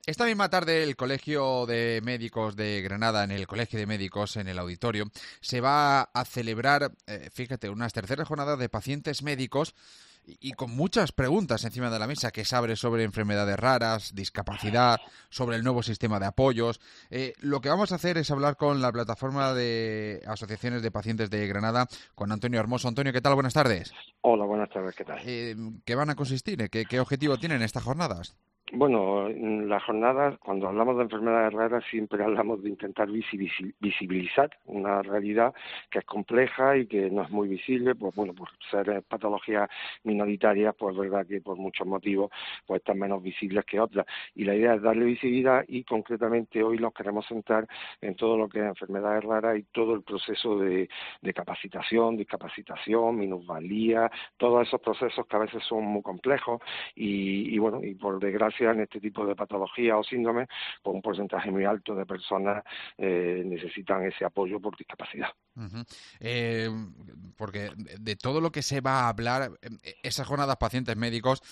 Esta misma tarde el Colegio de Médicos de Granada, en el Colegio de Médicos, en el auditorio, se va a celebrar, fíjate, unas terceras jornadas de pacientes médicos y con muchas preguntas encima de la mesa que se abre sobre enfermedades raras, discapacidad, sobre el nuevo sistema de apoyos. Lo que vamos a hacer es hablar con la plataforma de asociaciones de pacientes de Granada, con Antonio Hermoso. Antonio, ¿qué tal? Buenas tardes. Hola, buenas tardes, ¿qué tal? ¿Qué van a consistir? ¿Qué objetivo tienen estas jornadas? Bueno, en las jornadas, cuando hablamos de enfermedades raras, siempre hablamos de intentar visibilizar una realidad que es compleja y que no es muy visible, pues bueno, por ser patologías minoritarias, pues es verdad que por muchos motivos pues están menos visibles que otras. Y la idea es darle visibilidad y concretamente hoy nos queremos centrar en todo lo que es enfermedades raras y todo el proceso de capacitación, discapacitación, minusvalía, todos esos procesos que a veces son muy complejos y bueno, y por desgracia en este tipo de patologías o síndromes, pues un porcentaje muy alto de personas necesitan ese apoyo por discapacidad. Ujú. Eh, Porque de todo lo que se va a hablar, esas jornadas pacientes médicos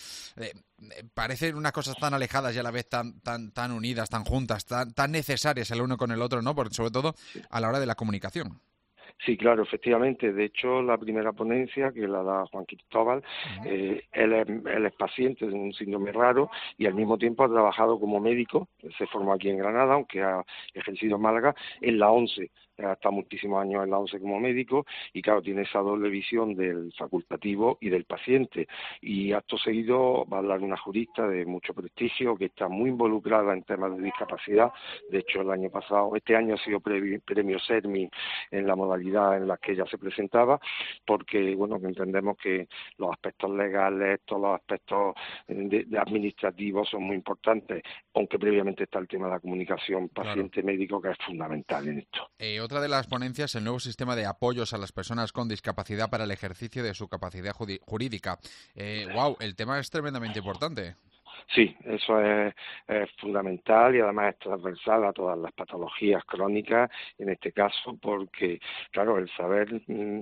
parecen unas cosas tan alejadas y a la vez tan unidas, tan juntas, tan necesarias el uno con el otro, ¿no? Porque sobre todo Sí. a la hora de la comunicación. Sí, claro, efectivamente. De hecho, la primera ponencia, que la da Juan Cristóbal, Ujú. él es paciente de un síndrome raro y al mismo tiempo ha trabajado como médico. Se formó aquí en Granada, aunque ha ejercido en Málaga, en la ONCE. Ha estado muchísimos años en la ONCE como médico y, claro, tiene esa doble visión del facultativo y del paciente. Y acto seguido va a hablar una jurista de mucho prestigio que está muy involucrada en temas de discapacidad. De hecho, este año ha sido premio SERMI en la modalidad en la que ella se presentaba, porque bueno, que entendemos que los aspectos legales, todos los aspectos de administrativos son muy importantes, aunque previamente está el tema de la comunicación Claro. paciente-médico, que es fundamental en esto. Otra de las ponencias, el nuevo sistema de apoyos a las personas con discapacidad para el ejercicio de su capacidad jurídica. Wow, el tema es tremendamente importante. Sí, eso es fundamental y además es transversal a todas las patologías crónicas, en este caso, porque, claro, el saber,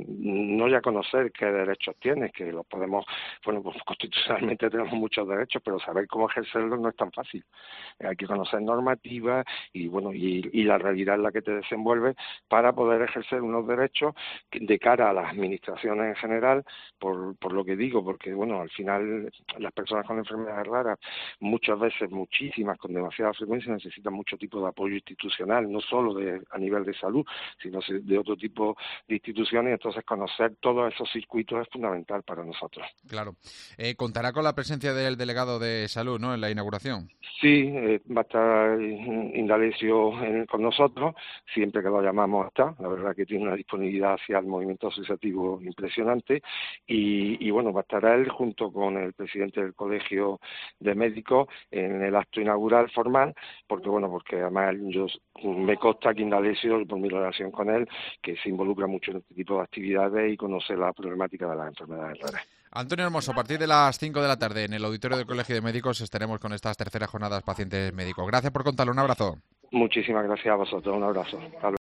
no ya conocer qué derechos tienes, que los podemos, bueno, pues constitucionalmente tenemos muchos derechos, pero saber cómo ejercerlos no es tan fácil. Hay que conocer normativas y, bueno, y la realidad en la que te desenvuelves para poder ejercer unos derechos de cara a las administraciones en general, por lo que digo, porque, bueno, al final las personas con enfermedades raras muchas veces, muchísimas, con demasiada frecuencia, necesitan mucho tipo de apoyo institucional, no solo a nivel de salud, sino de otro tipo de instituciones. Entonces, conocer todos esos circuitos es fundamental para nosotros. Claro. Contará con la presencia del delegado de salud, ¿no? En la inauguración. Sí, va a estar Indalecio con nosotros, siempre que lo llamamos está. La verdad que tiene una disponibilidad hacia el movimiento asociativo impresionante y bueno, va a estar él junto con el presidente del Colegio de Médicos en el acto inaugural formal, porque además me consta que Indalecio, por mi relación con él, que se involucra mucho en este tipo de actividades y conoce la problemática de las enfermedades raras. Antonio Hermoso, a partir de las 5 de la tarde en el auditorio del Colegio de Médicos estaremos con estas terceras jornadas pacientes médicos. Gracias por contarlo. Un abrazo. Muchísimas gracias a vosotros, un abrazo. Hasta luego.